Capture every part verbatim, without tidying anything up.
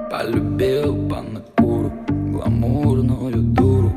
Полюбил панакуру, гламурную дуру,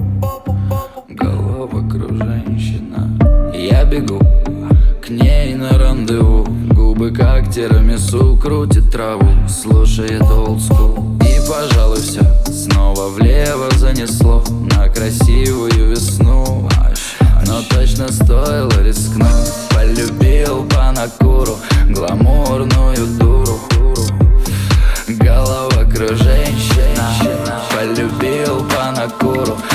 головокруженщина. Я бегу к ней на рандеву, губы как тирамису, крутит траву, слушает олдскул. И, пожалуй, все снова влево занесло на красивую весну. Но точно стоило рискнуть. Полюбил панакуру, гламурную дуру, головокруженщина. Полюбил панакуру,